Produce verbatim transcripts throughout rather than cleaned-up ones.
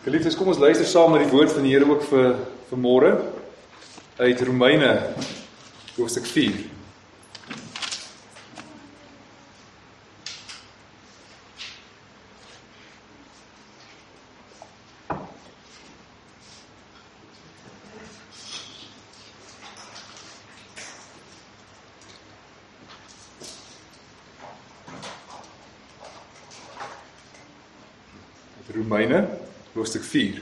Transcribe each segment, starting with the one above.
Geliefdes, kom ons luister saam na die woord van die Here ook vir, vir môre uit Romeine hoofstuk vier. Romeine hoofstuk vier.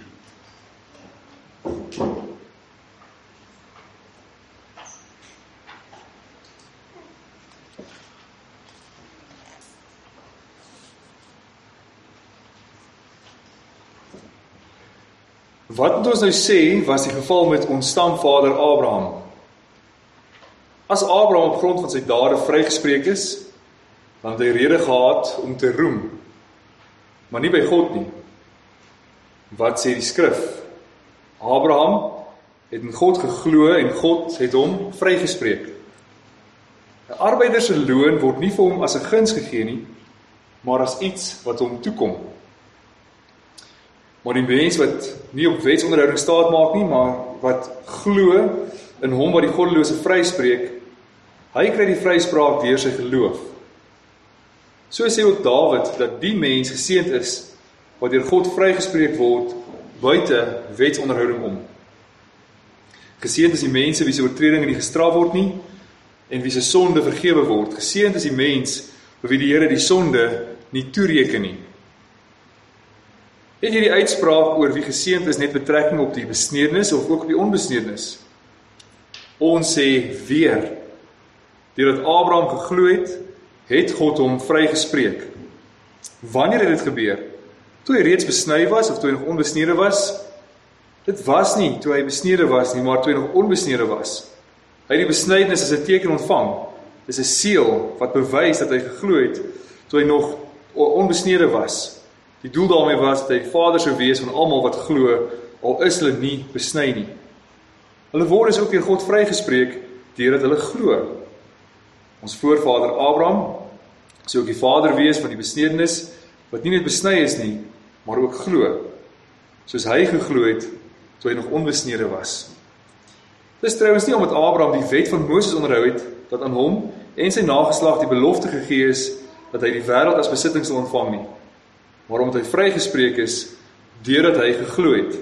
Wat moet ons nou sê was die geval met ons stamvader Abraham? As Abraham op grond van sy dade vrygespreek is, dan het hy rede gehad om te roem, maar nie by God nie. Wat sê die skrif? Abraham het in God geglo en God het hom vrygespreek. 'n Arbeider se loon word nie vir hom as 'n guns gegee nie, maar as iets wat hom toekom. Maar die mens wat nie op wetsonderhouding staat maak nie, maar wat glo in hom wat die goddelose vryspreek, hy kry die vryspraak deur sy geloof. So sê ook Dawid dat die mens geseënd is wat deur God vrygespreek word buite wetsonderhouding om. Geseënd is die mense wie se oortredinge nie gestraf word nie en wie se sonde vergewe word. Geseënd is die mens vir wie die Here die sonde nie toereken nie. Het hierdie uitspraak oor wie geseënd is net betrekking op die besnedenis of ook op die onbesnedenis? Ons sê weer, deurdat Abraham geglo het, het God hom vrygespreek. Wanneer het dit gebeur? Toe hy reeds besny was of toe hy nog onbesnede was? Dit was nie toe hy besnede was nie, maar toe hy nog onbesnede was. Hy het die besnydenis as 'n teken ontvang. Dis 'n seël wat bewys dat hy geglo het toe hy nog onbesnede was. Die doel daarmee was dat hy die vader sou wees van almal wat glo, al is hulle nie besny nie. Hulle word is ook deur God vrygespreek deurdat hulle glo. Ons voorvader Abraham sou ook die vader wees van die besnedenis wat nie net besny is nie, maar ook glo, soos hy geglo het toe hy nog onbesnede was. Dit is trouwens nie omdat Abraham die wet van Moses onderhou het, dat aan hom en sy nageslag die belofte gegee is dat hy die wêreld as besitting sal ontvang nie, maar omdat hy vrygespreek is deurdat hy geglo het.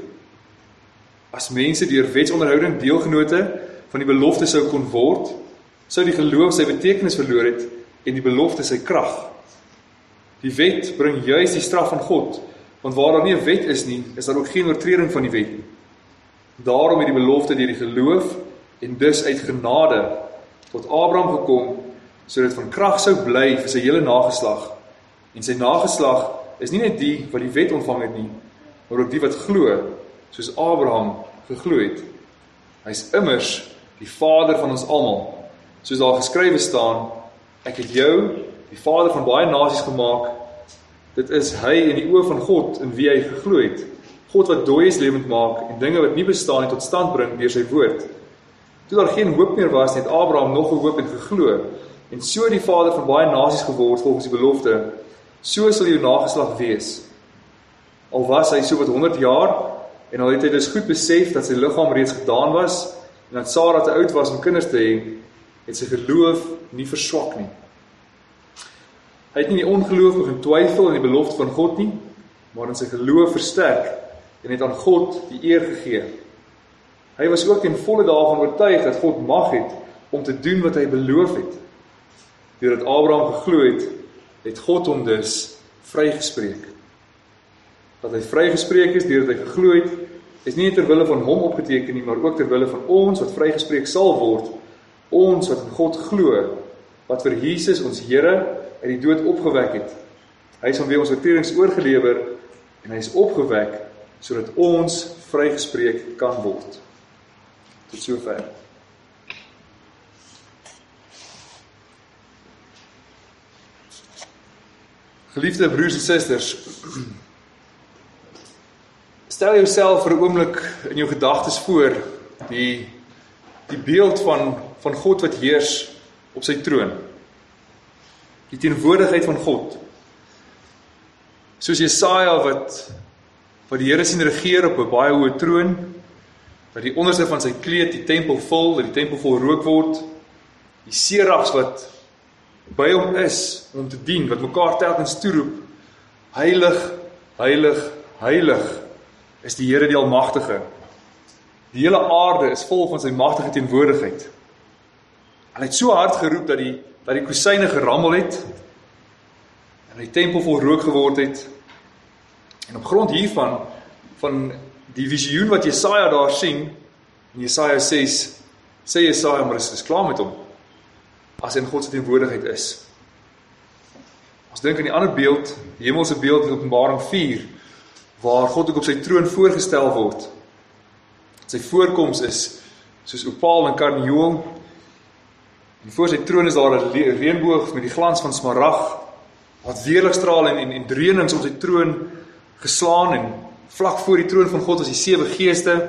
As mense deur wetsonderhouding deelgenote van die belofte sou kon word, sou die geloof sy betekenis verloor het en die belofte sy krag. Die wet bring juis die straf van God, want waar daar nie 'n wet is nie, is daar ook geen oortreding van die wet nie. Daarom het die belofte deur die geloof en dus uit genade tot Abraham gekom, sodat van krag sou bly vir sy hele nageslag. En sy nageslag is nie net die wat die wet ontvang het nie, maar ook die wat glo, soos Abraham geglo het. Hy is immers die vader van ons almal, soos daar geskrywe staan, ek het jou, die vader van baie nasies gemaak. Dit is hy in die oë van God in wie hy geglo het. God wat dooies lewend maak en dinge wat nie bestaan nie tot stand bring deur sy woord. Toe daar geen hoop meer was, het Abraham nog gehoop en geglo, en so die vader van baie nasies geword volgens die belofte. So sal jou nageslag wees. Al was hy so wat honderd jaar, en al het hy dus goed besef dat sy liggaam reeds gedaan was, en dat Sara te oud was om kinders te hê, het sy geloof nie verswak nie. Hy het nie die ongeloof begin twyfel in die belofte van God nie, maar in sy geloof versterk en het aan God die eer gegee. Hy was ook ten volle daarvan oortuig dat God mag het om te doen wat hy beloof het. Deurdat Abraham geglo het, het God hom dus vrygespreek. Dat hy vrygespreek is deurdat hy geglo het, is nie ter wille van hom opgeteken nie, maar ook ter wille van ons wat vrygespreek sal word, ons wat in God glo, wat vir Jesus ons Here uit die dood opgewek het. Hy is vanweë ons oortredings oorgelewer en hy is opgewek sodat ons vrygespreek kan word. Tot sover. Geliefde broers en susters, stel jouself vir 'n oomblik in jou gedagtes voor die die beeld van van God wat heers op sy troon. Die teenwoordigheid van God. Soos Jesaja wat wat die Here sien regeer op 'n baie hoë troon, dat die onderste van sy kleed die tempel vul, dat die tempel vol rook word, die serafs wat by hom is om te dien, wat mekaar telkens toeroep, heilig, heilig, heilig is die Here die Almagtige. Die hele aarde is vol van sy magtige teenwoordigheid. Hy het so hard geroep dat die, dat die kosyne gerammel het, en die tempel vol rook geword het, en op grond hiervan, van die visioen wat Jesaja daar sien, in Jesaja ses, sê Jesaja, maar is, is klaar met hom, as hy in God se teenwoordigheid is. Ons dink aan die ander beeld, die hemelse beeld in Openbaring vier, waar God ook op sy troon voorgestel word. Sy voorkoms is soos opaal en karnieul, en voor sy troon is daar 'n reënboog met die glans van smarag, wat weerligstraal en, en, en reënings om sy troon geslaan, en vlak voor die troon van God is die sewe geeste,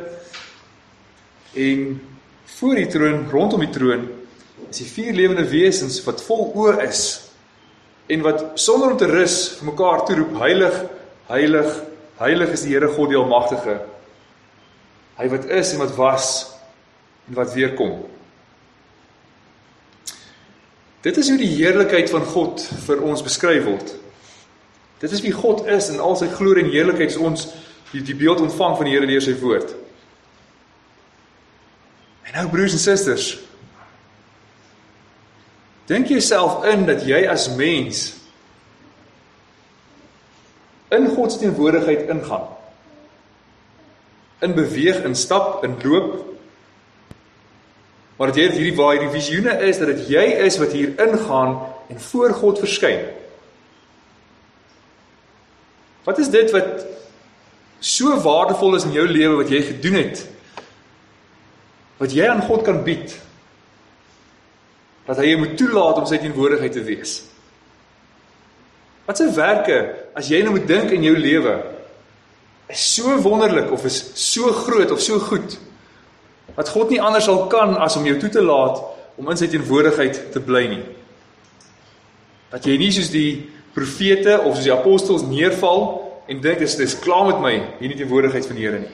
en voor die troon, rondom die troon, is die vier lewende wesens wat vol oë is, en wat sonder om te rus vir mekaar toeroep, heilig, heilig, heilig is die Here God die Almagtige, hy wat is en wat was, en wat weer kom. Dit is hoe die heerlikheid van God vir ons beskryf word. Dit is wie God is, en al sy glorie en heerlikheid is ons die, die beeld ontvang van die Here deur sy woord. En nou broers en susters, dink jouself in dat jy as mens in God se teenwoordigheid ingaan. In beweeg, in stap, in loop. Maar dat jy hierdie waar hierdie visioene is, dat dit jy is wat hier ingaan en voor God verskyn. Wat is dit wat so waardevol is in jou lewe wat jy gedoen het? Wat jy aan God kan bied? Dat hy jou moet toelaat om sy teenwoordigheid te wees. Wat se werke, as jy nou moet dink in jou lewe, is so wonderlik, of is so groot, of so goed, dat God nie anders sal kan, as om jou toe te laat, om in sy teenwoordigheid te bly nie. Dat jy nie soos die profete, of soos die apostels neerval, en dink, dis, dis klaar met my, hier nie teenwoordigheid van die Here nie.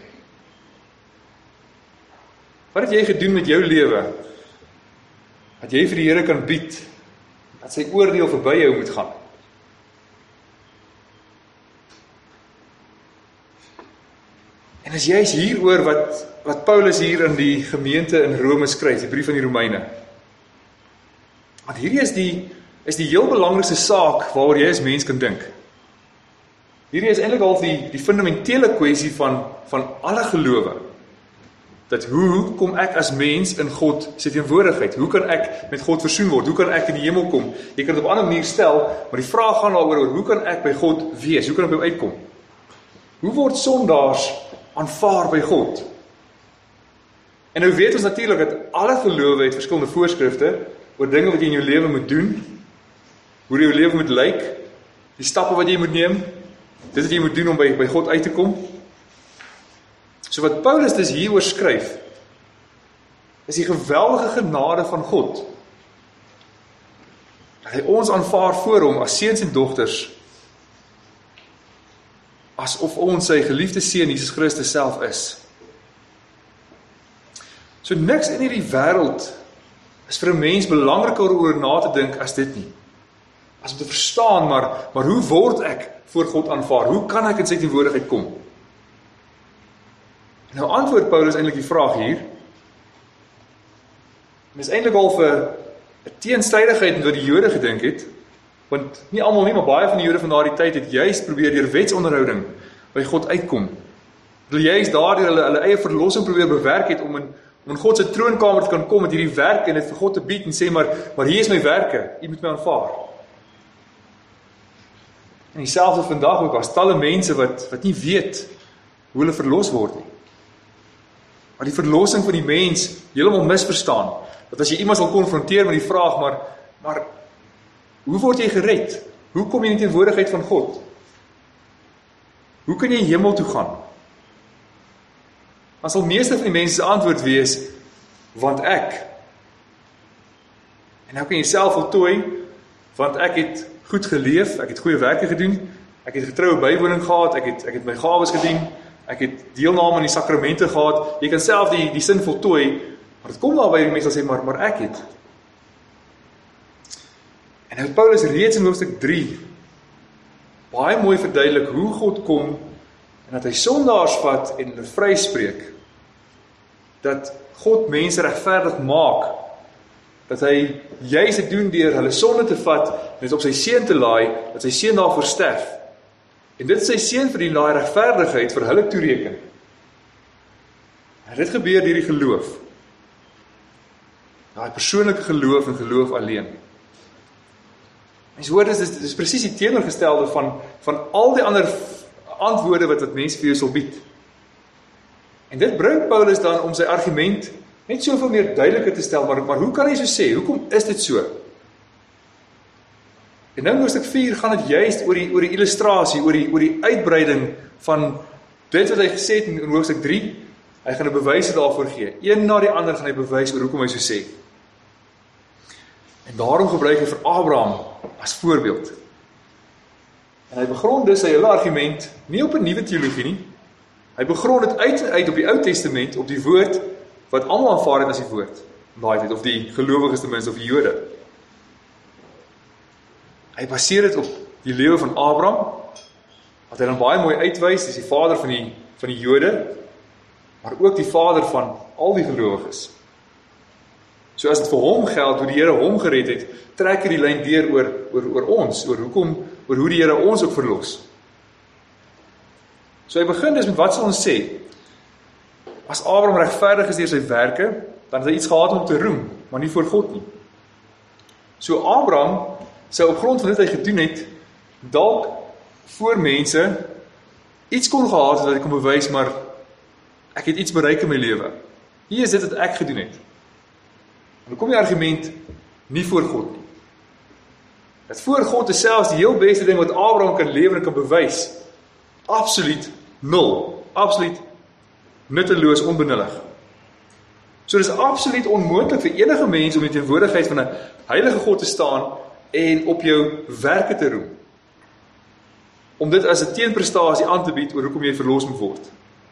Wat het jy gedoen met jou lewe, dat jy vir die Here kan bied, dat sy oordeel verby jou moet gaan? En as jy is hieroor wat, wat Paulus hier in die gemeente in Rome skryf, die brief van die Romeine, want hierdie is die, is die heel belangrikste saak waaroor jy as mens kan dink. Hierdie is eintlik al die, die fundamentele kwessie van, van alle gelowe, dat hoe kom ek as mens in God se teenwoordigheid? Hoe kan ek met God versoen word? Hoe kan ek in die hemel kom? Jy kan dit op 'n ander manier stel, maar die vraag gaan daaroor, hoe kan ek by God wees? Hoe kan ek by hom uitkom? Hoe word sondaars aanvaar by God? En nou weet ons natuurlik dat alle gelowe het verskillende voorskrifte oor dinge wat jy in jou lewe moet doen, hoe jou lewe moet lyk, die stappe wat jy moet neem, dit wat jy moet doen om by, by God uit te kom. So wat Paulus dus hieroor skryf, is die geweldige genade van God, dat hy ons aanvaar voor hom as seuns en dogters, asof ons sy geliefde seun Jesus Christus self is. So niks in hierdie wêreld is vir 'n mens belangriker oor na te dink as dit nie. As om te verstaan, maar, maar hoe word ek voor God aanvaar? Hoe kan ek in sy teenwoordigheid kom? Nou antwoord Paulus eintlik die vraag hier. En dis eintlik al vir 'n teenstrydigheid met wat die Jode gedink het, want nie almal nie, maar baie van die Jode van daardie tyd het juist probeer deur wetsonderhouding by God uitkom. Hulle juist daardeur hulle hulle eie verlossing probeer bewerk het om in om in God se troonkamer te kan kom met hierdie werk en dit vir God te bied en sê maar, maar hier is my werke, u moet my aanvaar. En dieselfde vandag ook, as talle mense wat wat nie weet hoe hulle verlos word nie. Maar die verlossing van die mens heeltemal misverstaan. Dat as jy iemand sal konfronteer met die vraag, maar, maar hoe word jy gered? Hoe kom jy in die teenwoordigheid van God? Hoe kan jy hemel toe gaan? Dan sal meeste van die mense se antwoord wees, want ek. En nou kan jy self voltooi, want ek het goed geleef, ek het goeie werke gedoen, ek het getroue bywoning gehad, ek het, ek het my gawes gedien, ek het deelname aan die sakramente gehad, jy kan self die, die sin voltooi, maar dit kom daarby, die mense sal sê, maar, maar ek het. En nou Paulus reeds in hoofstuk drie, baie mooi verduidelik hoe God kom, en dat hy sondaars vat en hulle vryspreek, dat God mense regverdig maak, dat hy juist dit doen deur hulle sonde te vat, en dit op sy seun te laai, dat sy seun daarvoor sterf. En dit is sy seun vir die laai regverdigheid vir hulle toereken. En dit gebeur deur die geloof. Daai persoonlike geloof en geloof alleen. Mens hoor, dit is, dit is presies die teenoorgestelde van, van al die ander antwoorde wat wat mense vir jou sal bied. En dit bring Paulus dan om sy argument net soveel meer duideliker te stel, maar, maar hoe kan hy so sê? Hoekom is dit so? En nou in hoofstuk vier gaan dit juist oor die, oor die illustrasie, oor die, oor die uitbreiding van dit wat hy gesê het in, in hoofstuk drie. Hy gaan 'n bewys daarvoor gee. Een na die ander gaan hy bewys oor hoekom hy so sê. En daarom gebruik hy vir Abraham as voorbeeld. En hy begrond dus sy hele argument nie op 'n nuwe teologie nie. Hy begrond dit uit en uit op die Ou Testament, op die woord wat almal aanvaar het as die woord, daai tyd, of die gelowiges ten minste, of die Jode. Hy baseer dit op die lewe van Abraham, wat hy dan baie mooi uitwys, dis die vader van die, van die Jode, maar ook die vader van al die gelowiges. So as dit vir hom geld, hoe die Here hom gered het, trek hy die lyn deur oor, oor, oor ons, oor hoekom, oor hoe die Here ons ook verlos. So hy begin dus met wat sal ons sê? As Abraham regverdig is deur sy werke, dan het hy iets gehad om te roem, maar nie voor God nie. So Abraham sou op grond van dit hy gedoen het, dalk voor mense iets kon gehad het wat hy kon bewys, maar ek het iets bereik in my lewe. Hier is dit wat ek gedoen het. En dan kom die argument nie voor God nie. Dat voor God is selfs die heel beste ding wat Abraham kan lewer en kan bewys, absoluut nul, absoluut nutteloos, onbenullig. So dit is absoluut onmoontlik vir enige mens om in die teenwoordigheid van 'n heilige God te staan en op jou werke te roem. Om dit as 'n teenprestasie aan te bied oor hoekom jy verlos moet word.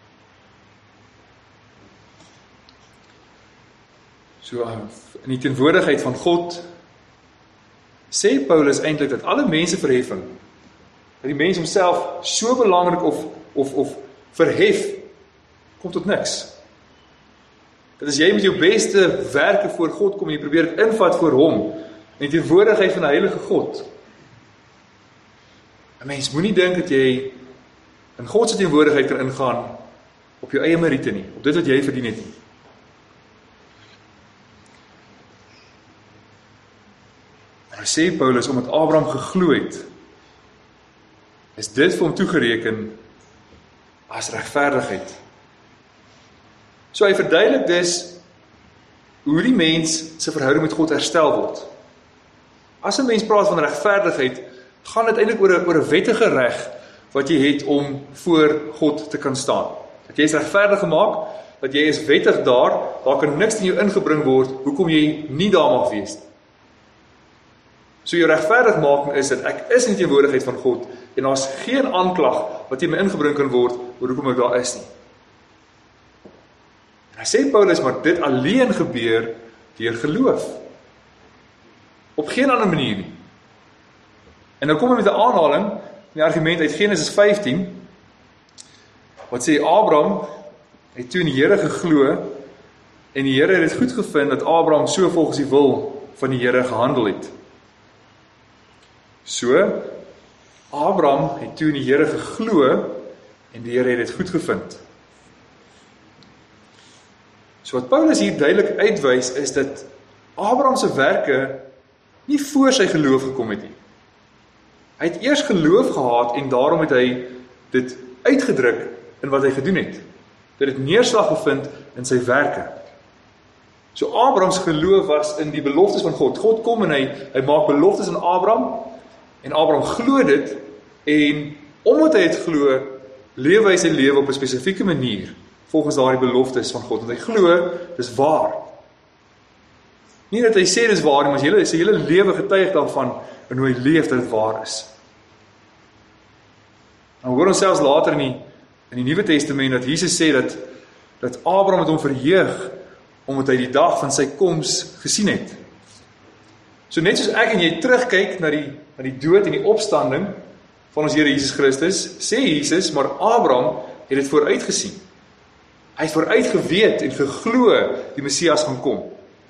So in die teenwoordigheid van God sê Paulus eintlik dat alle mense verheffing, dat die mens homself so belangrik of of of verhef, kom tot niks. Dat as jy met jou beste werke voor God kom en jy probeer dit invat voor hom, in die teenwoordigheid van 'n heilige God. 'n Mens moenie dink dat jy in God se teenwoordigheid kan ingaan op jou eie meriete nie, op dit wat jy verdien het nie. Nou sê Paulus, omdat Abraham geglo het, is dit vir hom toegereken as regverdigheid. So hy verduidelik dus hoe die mens se verhouding met God herstel word. As 'n mens praat van regverdigheid, gaan dit eintlik oor 'n oor 'n wettige reg wat jy het om voor God te kan staan. Dat jy is regverdig gemaak, dat jy is wettig daar, daar kan niks in jou ingebring word hoekom jy nie daar mag wees nie. So jou regverdigmaking is dat ek is in die teenwoordigheid van God en daar's geen aanklag wat in my ingebring kan word oor hoekom ek daar is nie. En hy sê Paulus, maar dit alleen gebeur deur geloof. Op geen ander manier nie. En nou kom hy met 'n aanhaling, die argument uit Genesis vyftien, wat sê Abraham het toe in die Here geglo en die Here het dit goed gevind dat Abraham so volgens die wil van die Here gehandel het. So, Abraham het toe in die Here geglo en die Here het dit goed gevind. So wat Paulus hier duidelik uitwys is dat Abraham se werke nie voor sy geloof gekom het nie. Hy het eers geloof gehad en daarom het hy dit uitgedruk in wat hy gedoen het. Dit het neerslag gevind in sy werke. So Abraham se geloof was in die beloftes van God. God kom en hy, hy maak beloftes aan Abraham en Abraham glo dit en omdat hy het glo, lewe hy sy lewe op 'n spesifieke manier volgens daardie beloftes van God. Want hy glo, dis waar. Nie dat hy sê dis waar nie, maar hy sy hele lewe getuig daarvan en hoe hy leef dat dit waar is. En hoor ons selfs later in die, in die Nuwe Testament, dat Jesus sê dat, dat Abraham het hom verheug, omdat hy die dag van sy koms gesien het. So net soos ek en jy terugkyk na die, na die dood en die opstanding van ons Here Jesus Christus, sê Jesus, maar Abraham het dit vooruit gesien. Hy het vooruit geweet en geglo die Messias gaan kom.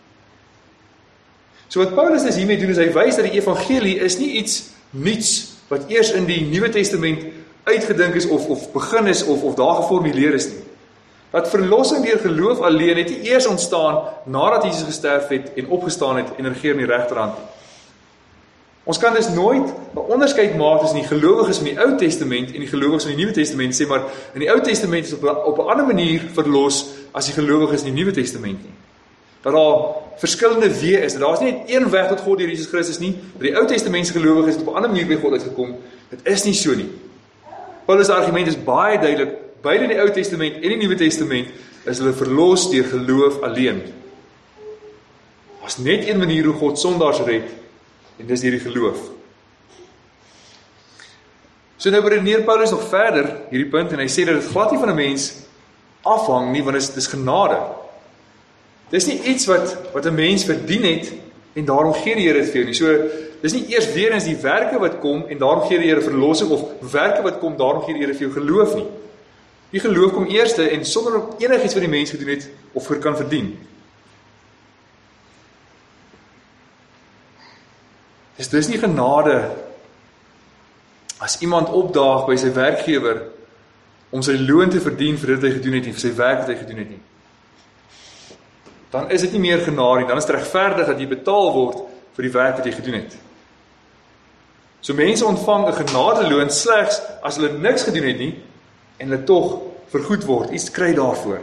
So wat Paulus dus hiermee doen, is hy wys dat die evangelie is nie iets niets wat eers in die Nuwe Testament uitgedink is of, of begin is of, of daar geformuleer is nie. Dat verlossing deur geloof alleen het nie eers ontstaan nadat Jesus gesterf het en opgestaan het en regeer in die regterhand. Ons kan dus nooit 'n onderskeid maak tussen die gelowiges in die Ou Testament en die gelowiges in die Nuwe Testament, sê maar in die Ou Testament is op 'n op 'n ander manier verlos as die gelowiges in die Nuwe Testament nie. Dat daar verskillende weë is, dat daar is nie net een weg tot God deur Jesus Christus nie, dat die Ou Testamentse gelowiges het op 'n ander manier by God uitgekom. Dit is nie so nie. Paulus se argument is baie duidelik. Beide in die Ou Testament en die Nuwe Testament is hulle verlos deur geloof alleen. Daar's net een manier hoe God sondaars red, en dis deur die geloof. So nou beredeneer Paulus nog verder hierdie punt, en hy sê dat dit glad nie van 'n mens afhang nie, want dit is, dis genade. Dis nie iets wat, wat 'n mens verdien het, en daarom gee die Here dit vir jou nie. So, dis nie eers weer eens die werke wat kom, en daarom gee die Here verlossing, of werke wat kom, daarom gee die Here vir jou geloof nie. Die geloof kom eerste en sonder enigiets wat die mens gedoen het of vir kan verdien. Dis dis nie genade as iemand opdaag by sy werkgewer om sy loon te verdien vir dit hy gedoen het nie, vir sy werk wat hy gedoen het nie. Dan is dit nie meer genade nie, dan is dit regverdig dat jy betaal word vir die werk wat jy gedoen het. So mense ontvang 'n genadeloon slegs as hulle niks gedoen het nie, en hulle tog vergoed word, iets kry daarvoor.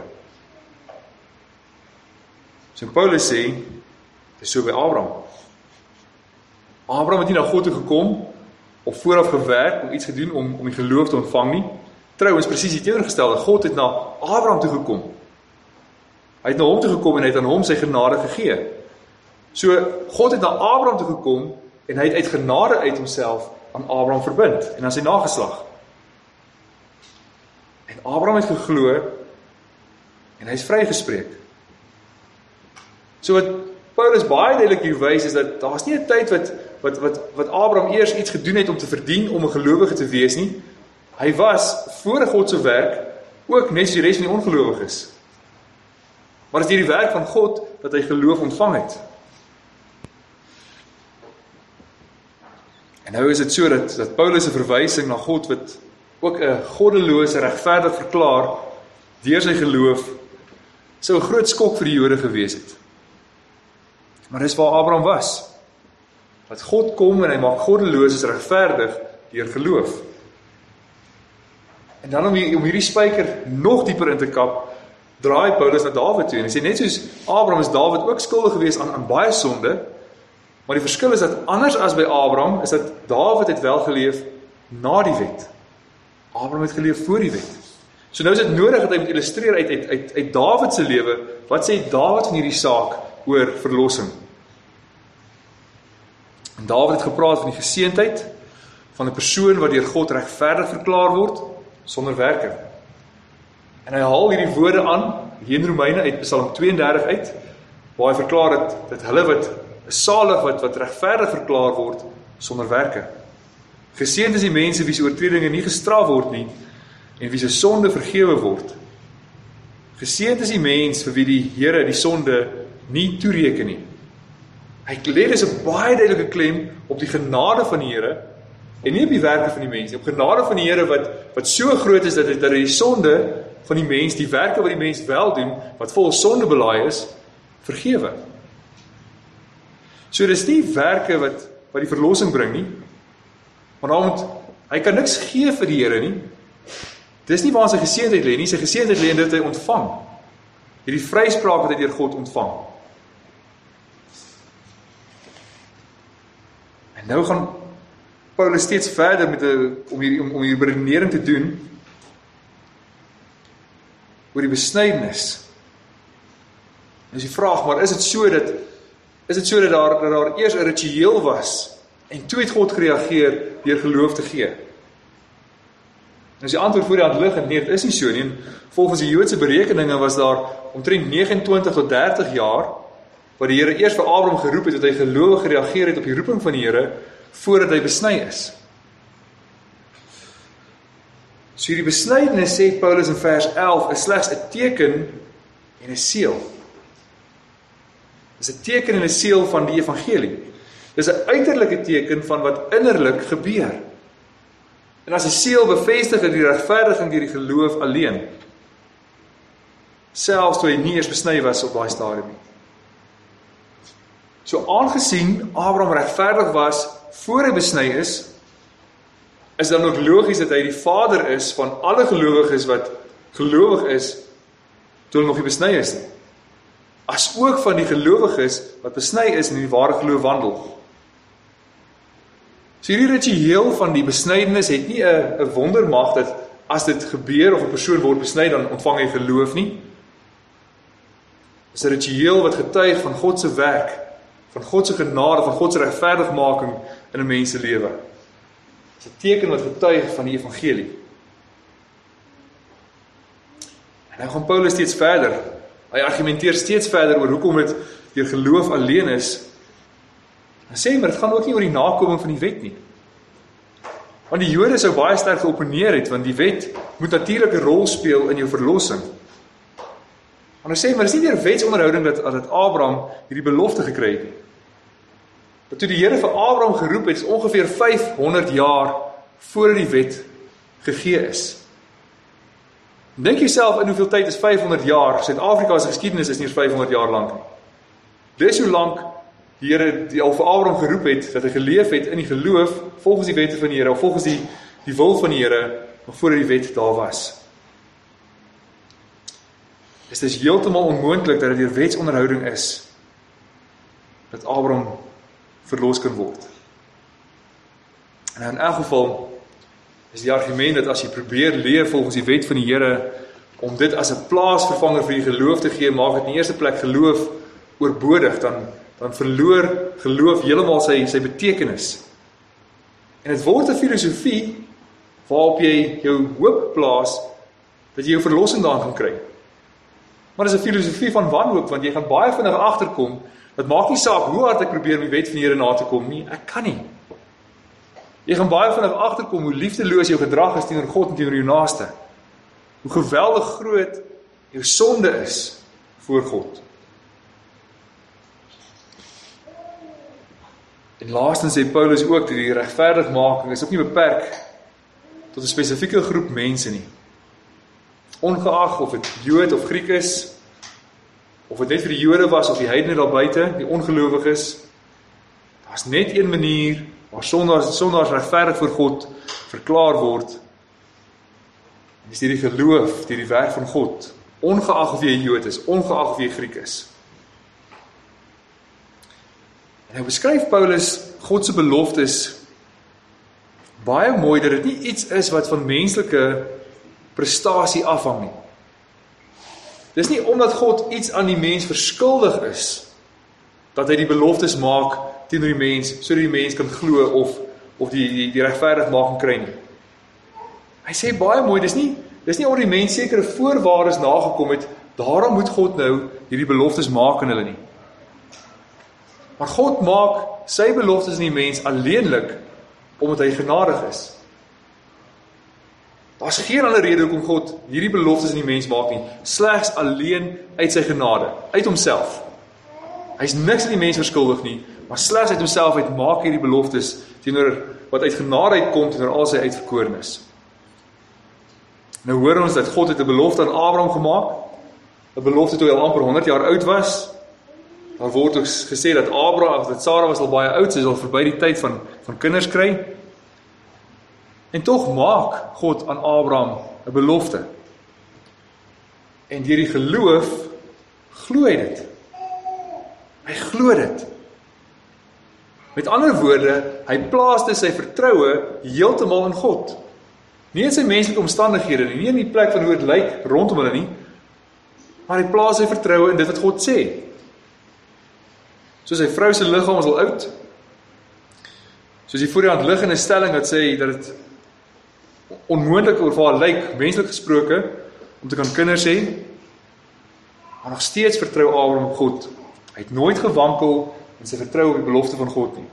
So Paulus sê, dit is so by Abraham. Abraham het nie na God toe gekom, of vooraf gewerk, om iets gedoen, om, om die geloof te ontvang nie. Trouwens, presies die teenoorgestelde, God het na Abraham toe gekom. Hy het na hom toe gekom, en hy het aan hom sy genade gegee. So, God het na Abraham toe gekom, en hy het uit genade uit homself aan Abraham verbind, en aan sy nageslag. En Abraham het geglo, en hy is vrygespreek. So wat Paulus baie duidelik hier wys, is dat daar is nie 'n tyd wat, wat, wat, wat Abraham eers iets gedoen het om te verdien, om 'n gelowige te wees nie. Hy was, voor God se werk, ook net soos die res van die ongelowiges. Maar dit is deur die werk van God, dat hy geloof ontvang het. En nou is dit so, dat, dat Paulus 'n verwysing na God, wat ook 'n goddelose regverdig verklaar deur sy geloof, sou 'n groot skok vir die Jode gewees het. Maar dis waar Abraham was. Dat God kom en hy maak goddeloses regverdig deur geloof. En dan om, hier, om hierdie spyker nog dieper in te kap, draai Paulus na Dawid toe en hy sê net soos Abraham is Dawid ook skuldig gewees aan, aan baie sonde, maar die verskil is dat anders as by Abraham is dat Dawid het wel geleef na die wet. Abraham het geleef voor die wet. So nou is dit nodig dat hy moet illustreer uit, uit, uit, uit Dawid se lewe, wat sê Dawid van hierdie saak oor verlossing. En Dawid het gepraat van die geseëndheid van 'n persoon wat deur God regverdig verklaar word, sonder werke. En hy haal hierdie woorde aan, hier in Romeine uit Psalm twee en dertig uit, waar hy verklaar dat, dat hulle wat salig, wat, wat regverdig verklaar word, sonder werke. Geseënd is die mense wie se oortredinge nie gestraf word nie, en wie se sonde vergewe word. Geseënd is die mens vir wie die Here die sonde nie toereken nie. Hy lê dus 'n baie duidelike klem op die genade van die Here, en nie op die werke van die mens, op genade van die Here wat, wat so groot is, dat hy, dat hy die sonde van die mens, die werke wat die mens wel doen, wat vol sonde belaai is, vergewe. So dis nie werke wat, wat die verlossing bring nie, maar want hy kan niks gee vir die Here nie. Dis nie waar sy geseëndheid lê nie, sy geseëndheid lê in dit hy ontvang. Hierdie vryspraak wat hy deur God ontvang. En nou gaan Paulus steeds verder met die, om hierdie om, om hierdie beredenering te doen oor die besnydenis. Dis die vraag, maar is dit so dat is dit so dat daar dat daar eers 'n ritueel was en toe het God gereageer deur geloof te gee? En as die antwoord voor die hand lig, en nee, dit is nie so nie, en volgens die Joodse berekeninge was daar omtrent negenentwintig tot dertig jaar, waar die Here eers vir Abraham geroep het, dat hy gelowig gereageer het op die roeping van die Here, voordat hy besny is. So hierdie besnydenis, sê Paulus in vers elf, is slegs 'n teken en 'n seël. Dis 'n teken en 'n seël van die evangelie. Dis 'n uiterlike teken van wat innerlik gebeur. En as 'n seël bevestig dit die regverdiging deur die geloof alleen. Selfs toe hy nie eers besny was op daai stadium nie. So aangesien Abraham regverdig was voor hy besny is, is dan ook logies dat hy die vader is van alle gelowiges wat gelowig is, toe hulle nog nie besny is nie. As ook van die gelowiges wat besny is en in die ware geloof wandel. So hierdie ritueel van die besnydenis het nie 'n 'n wondermag dat as dit gebeur of 'n persoon word besny, dan ontvang hy geloof nie. Dit is 'n ritueel wat getuig van God se werk, van God se genade, van God se regverdigmaking in 'n mens se lewe. Dit is 'n teken wat getuig van die evangelie. En nou gaan Paulus steeds verder. Hy argumenteer steeds verder oor hoekom dit deur geloof alleen is. Hy sê, maar dit gaan ook nie oor die nakoming van die wet nie. Want die Jode sou baie sterk geopponeer het, want die wet moet natuurlik 'n rol speel in jou verlossing. En hy sê, maar dit is nie deur wetsonderhouding dat, dat Abraham hierdie belofte gekry het nie. Dat toe die Here vir Abraham geroep het, is ongeveer vyfhonderd jaar voor die wet gegee is. Dink jouself in hoeveel tyd is vyfhonderd jaar? Suid-Afrika se geskiedenis is nie vyfhonderd jaar lank nie. Dis hoe lank die Here die al vir Abraham geroep het, dat hy geleef het in die geloof, volgens die wette van die Here, of volgens die, die wil van die Here, nog voordat die wet daar was. Dit is heeltemal onmoontlik dat dit deur wetsonderhouding is, dat Abraham verlos kan word. En in elk geval, is die argument dat as jy probeer leef volgens die wet van die Here, om dit as 'n plaasvervanger vir die geloof te gee, maak dit in die eerste plek geloof oorbodig, dan, dan verloor geloof heeltemal sy, sy betekenis. En dit word 'n filosofie, waarop jy jou hoop plaas, dat jy jou verlossing daarin kan kry. Maar dit is 'n filosofie van wanhoop, want jy gaan baie vinnig agterkom, dat maak nie saak hoe hard ek probeer om die wet van die Here na te kom nie, ek kan nie. Jy gaan baie vinnig agterkom hoe liefdeloos jou gedrag is teenoor God en teenoor jou naaste. Hoe geweldig groot jou sonde is voor God. En laastens sê Paulus ook dat die regverdigmaking is ook nie beperk tot 'n spesifieke groep mense nie. Ongeag of dit Jood of Griek is, of dit net vir die Jode was of die heidene daar buite, die ongelowiges, daar's net een manier waar sondaars, sondaars regverdig voor God verklaar word. En dis deur die geloof, deur die werk van God, ongeag of jy 'n Jood is, ongeag of jy 'n Griek is. En nou beskryf Paulus God se beloftes baie mooi, dat dit nie iets is wat van menslike prestasie afhang nie. Dis nie omdat God iets aan die mens verskuldig is, dat hy die beloftes maak teenoor die mens, sodat die mens kan glo of, of die, die, die regverdigmaking kry nie. Hy sê baie mooi, dis nie, dis nie omdat die mens sekere voorwaardes nagekom het, daarom moet God nou hierdie beloftes maak aan hulle nie. Maar God maak sy beloftes in die mens alleenlik, omdat hy genadig is. Daar's geen ander rede hoekom God hierdie beloftes in die mens maak nie, slegs alleen uit sy genade, uit homself. Hy's niks in die mens verskuldig nie, maar slegs uit homself uit maak hierdie beloftes teenoor wat uit genade uitkom teenoor al sy uitverkorenes. Nou hoor ons dat God het 'n belofte aan Abraham gemaak, 'n belofte toe hy al amper honderd jaar oud was. Daar word ook gesê dat Abraham, dat Sara was al baie oud, sy is al verby die tyd van, van kinders kry. En tog maak God aan Abraham 'n belofte. En deur die geloof glo hy dit. Hy glo dit. Met ander woorde, hy plaas dus sy vertroue heeltemal in God. Nie in sy menslike omstandighede nie, nie in die plek van hoe dit lyk rondom hulle nie, maar hy plaas sy vertroue in dit wat God sê. So sy vrou se liggaam is al oud. Soos die voor die hand liggende stelling wat sê dat dit onmoontlik of haar lyk, menslik gesproke, om te kan kinders hê, maar nog steeds vertrou Abraham op God. Hy het nooit gewankel in sy vertrou op die belofte van God nie.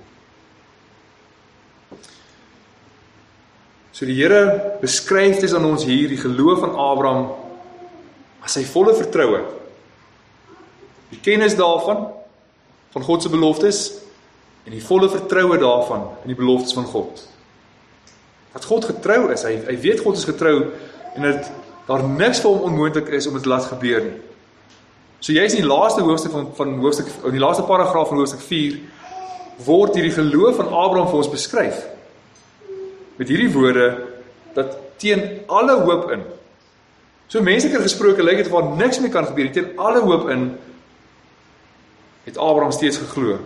So die Here beskryf dit aan ons hier, die geloof van Abraham, as sy volle vertroue. Die kennis daarvan, van God se beloftes, en die volle vertroue daarvan, in die beloftes van God. Dat God getrou is, hy, hy weet God is getrou, en dat daar niks vir hom onmoontlik is om dit te laat gebeur nie. So jy is in die laaste hoofstuk van, van hoofstuk, in die laaste paragraaf van hoofstuk vier, word hierdie geloof van Abraham vir ons beskryf. Met hierdie woorde, dat teen alle hoop in, so mensliker gesproke lyk dit waar niks meer kan gebeur, teen alle hoop in, het Abraham steeds geglo.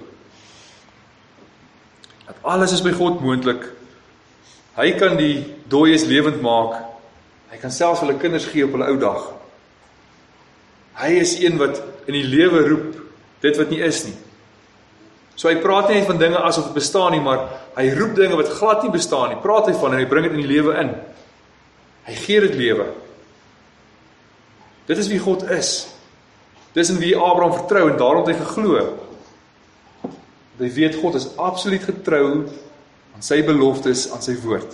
Dat alles is by God moontlik. Hy kan die dooies lewend maak. Hy kan selfs hulle kinders gee op hulle ou dag. Hy is een wat in die lewe roep, dit wat nie is nie. So hy praat nie net van dinge asof het bestaan nie, maar hy roep dinge wat glad nie bestaan nie, praat hy van en hy bring dit in die lewe in. Hy gee dit lewe. Dit is wie God is. Dis in wie Abraham vertrou en daarom het hy geglo. Hy weet God is absoluut getrou aan sy beloftes, aan sy woord.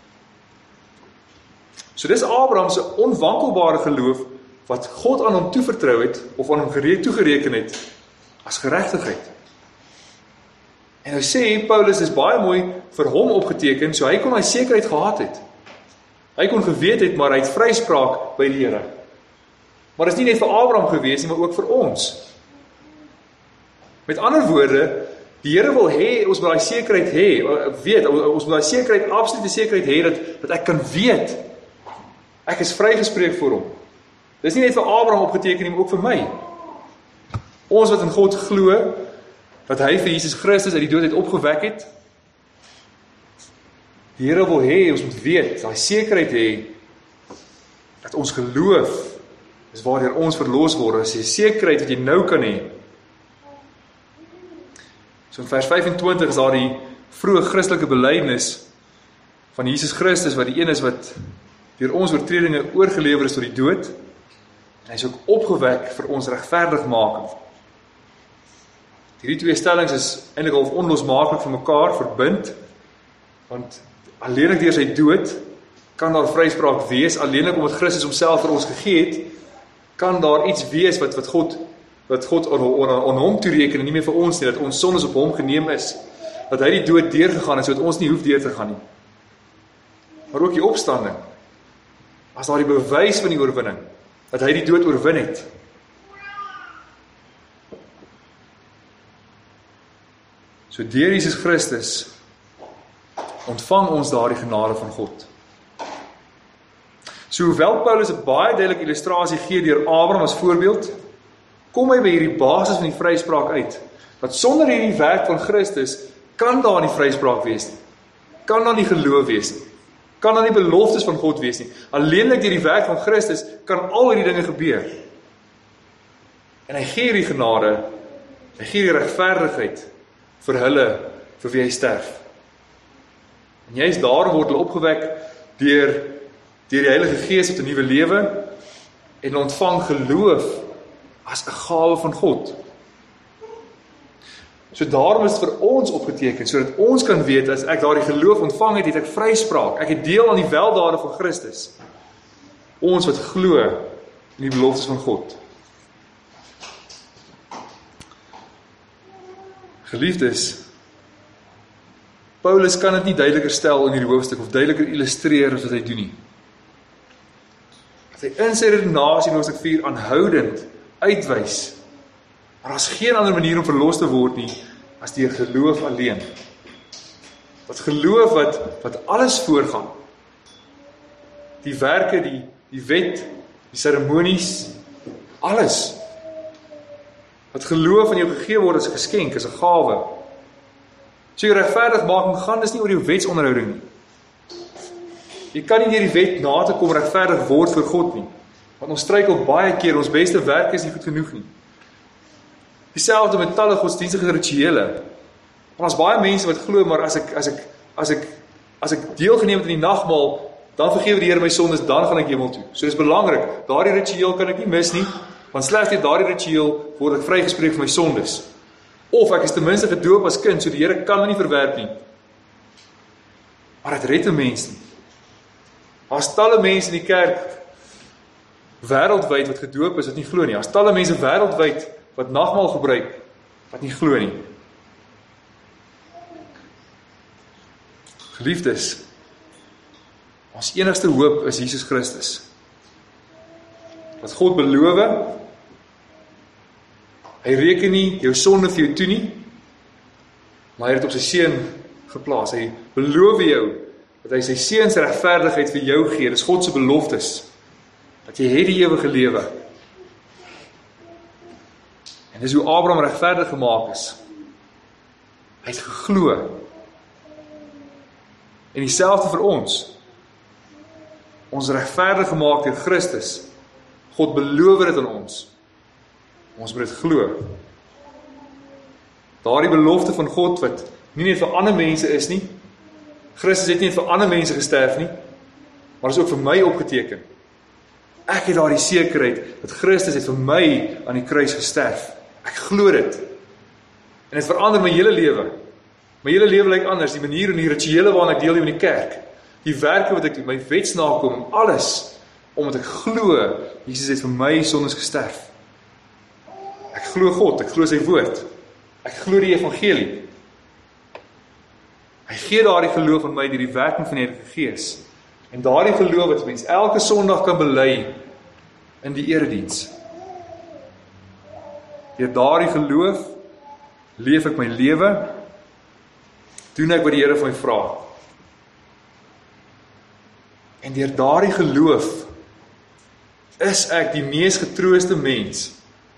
So dis Abraham se onwankelbare geloof wat God aan hom toevertrou het of aan hom gereed toegereken het as geregtigheid. En nou sê Paulus is baie mooi vir hom opgeteken, so hy kon hy sekerheid gehad het. Hy kon geweet het, maar hy het vryspraak by die Here. Maar dit is nie net vir Abraham gewees nie, maar ook vir ons. Met ander woorde, die Here wil hê, ons moet daai sekerheid hê, weet, ons moet daai sekerheid, absolute sekerheid hê, dat, dat ek kan weet, ek is vrygespreek vir hom. Dit is nie net vir Abraham opgeteken nie, maar ook vir my. Ons wat in God glo, dat hy vir Jesus Christus uit die dood het opgewek het, die Here wil hê, ons moet weet, daai sekerheid hê, dat ons geloof is waardeur ons verlos word, is die sekerheid wat jy nou kan hê. So in vers vyf-en-twintig is daar die vroeë Christelike belydenis van Jesus Christus, wat die een is wat deur ons oortredinge oorgelewer is tot die dood, en hy is ook opgewek vir ons regverdigmaking. Hierdie twee stellings is eintlik half onlosmaaklik van mekaar verbind, want alleenlik deur sy dood kan daar vryspraak wees, alleenlik omdat Christus homself vir ons gegee het, kan daar iets wees wat wat God wat God aan, aan, aan hom toereken en nie meer vir ons nie, dat ons sondes op hom geneem is, dat hy die dood deurgegaan het, sodat ons nie hoef deur te gaan nie. Maar ook die opstanding, as daar die bewys van die oorwinning, dat hy die dood oorwin het. So deur Jesus Christus ontvang ons daardie genade van God. So hoewel Paulus 'n baie duidelike illustrasie gee deur Abraham as voorbeeld, kom hy by hierdie basis van die vryspraak uit, dat sonder hierdie werk van Christus kan daar nie vryspraak wees nie, kan daar nie geloof wees nie, kan daar nie beloftes van God wees nie. Alleenlik deur die werk van Christus kan al hierdie dinge gebeur. En hy gee hierdie genade, hy gee die regverdigheid vir hulle, vir wie hy sterf. En juist daarom word hulle opgewek deur, deur die Heilige Gees tot 'n nuwe lewe en ontvang geloof as 'n gawe van God. So daarom is dit vir ons opgeteken, sodat ons kan weet, as ek daardie geloof ontvang het, het ek vryspraak. Ek het deel aan die weldade van Christus. Ons wat glo in die beloftes van God. Geliefdes, Paulus kan dit nie duideliker stel in hierdie hoofstuk, of duideliker illustreer as wat hy doen nie. Dat hy in sy redenasie in hoofstuk vier aanhoudend uitwys, maar daar is geen ander manier om verlos te word nie, as deur geloof alleen. Dat geloof wat, wat alles voorgaan, die werke, die, die wet, die seremonies, alles, wat geloof aan jou gegee word as 'n geskenk, as 'n gawe. So jou regverdigmaking gaan dis nie oor jou wetsonderhouding nie. Jy kan nie deur die wet na te kom regverdig word vir God nie. Want ons struikel baie keer, ons beste werk is nie goed genoeg nie. Dieselfde met talle godsdienstige rituele. Want as baie mense wat glo, maar as ek as ek as ek as ek deelgeneem het aan die nagmaal, dan vergewe die Here my sondes, dan gaan ek hemel toe. So dis belangrik, daardie ritueel kan ek nie mis nie, want slegs deur daardie ritueel word ek vrygespreek van my sondes. Of ek is ten minste gedoop as kind, so die Here kan my nie verwerp nie. Maar dit red 'n mens nie. Daar is talle mense in die kerk wêreldwyd wat gedoop is, wat nie glo nie. Daar is talle mense wêreldwyd wat nagmaal gebruik, wat nie glo nie. Geliefdes, ons enigste hoop is Jesus Christus. Wat God beloof, hy reken nie jou sonde vir jou toe nie, maar hy het op sy seun geplaas. Hy beloof jou dat hy sy seun se regverdigheid vir jou gee. Dis God se beloftes, dat jy het die ewige lewe. En dis hoe Abraham regverdig gemaak is. Hy het geglo. En dieselfde vir ons. Ons regverdig gemaak deur Christus. God beloof dit aan ons. Ons moet dit glo. Daardie belofte van God wat nie net vir ander mense is nie. Christus het nie net vir ander mense gesterf nie, maar is ook vir my opgeteken. Ek het daardie sekerheid dat Christus het vir my aan die kruis gesterf. Ek glo dit. En dit verander my hele lewe. My hele lewe lyk anders, die manier en die rituele waarna ek deelneem in die kerk. Die werke wat ek doen, my wetsnakoming, alles, omdat ek glo, Jesus het vir my sondes gesterf. Ek glo God, ek glo sy woord. Ek glo die evangelie. Hy gee daardie geloof aan my deur die werking van die Heilige Gees. En daardie geloof wat mens elke Sondag kan bely in die erediens. Deur daardie geloof leef ek my lewe, doen ek wat die Here van my vra. En deur daardie geloof is ek die mees getrooste mens.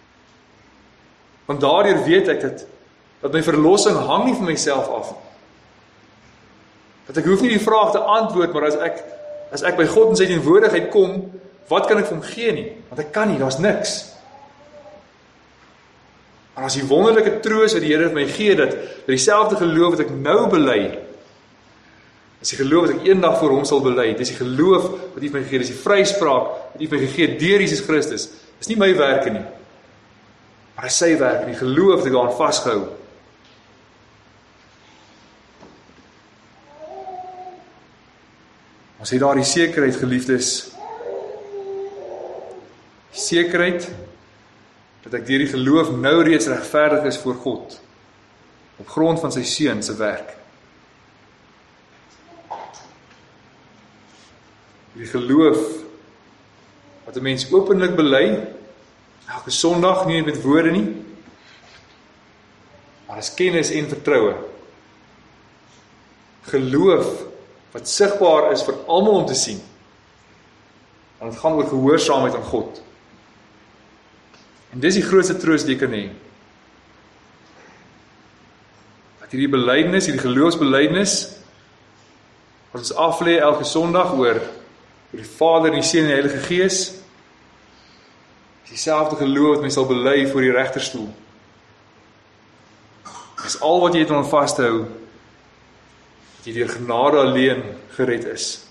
Want daardeur weet ek dat, dat my verlossing hang nie van myself af. Dat ek hoef nie die vraag te antwoord, maar as ek, as ek by God in sy teenwoordigheid kom, wat kan ek vir hom gee nie? Want ek kan nie, daar's niks. Maar as die wonderlike troos wat die Here vir my gee, dat, dat dieselfde geloof wat ek nou bely, is die geloof wat ek eendag voor hom sal bely, dis die geloof wat hy vir my gegee, dis die vryspraak wat hy vir my gegee deur Jesus Christus. Dis nie my werke nie, maar dis sy werk, en die geloof wat ek daaraan vasgehou. Ons het daar die sekerheid, geliefdes, die sekerheid dat ek deur die geloof nou reeds regverdig is voor God, op grond van sy seun se werk. Die geloof wat 'n mens openlik bely, elke Sondag, nie net met woorde nie, maar as kennis en vertroue. Geloof wat sigbaar is vir almal om te sien. Want dit gaan oor gehoorsaamheid aan God. En dis die grootste troos wat jy kan hê. Dat hierdie belydenis, hierdie geloofsbelydenis, wat ons aflê elke Sondag oor, oor die Vader, die Seun en die Heilige Gees, is dieselfde geloof wat my sal bely voor die regterstoel. Dis al wat jy het om vas te hou, dat jy deur genade alleen gered is.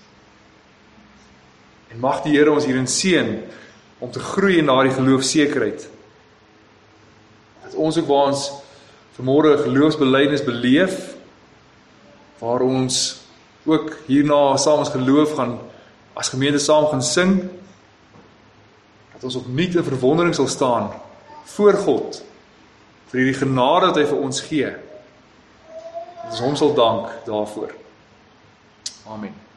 En mag die Here ons hierin seën om te groei in daardie geloofsekerheid. Dat ons ook waar ons vanmôre geloofsbelydenis beleef, waar ons ook hierna saam ons geloof gaan, as gemeente saam gaan sing, dat ons opnuut in verwondering sal staan voor God, vir hierdie genade wat hy vir ons gee. Dat ons hom sal dank daarvoor. Amen.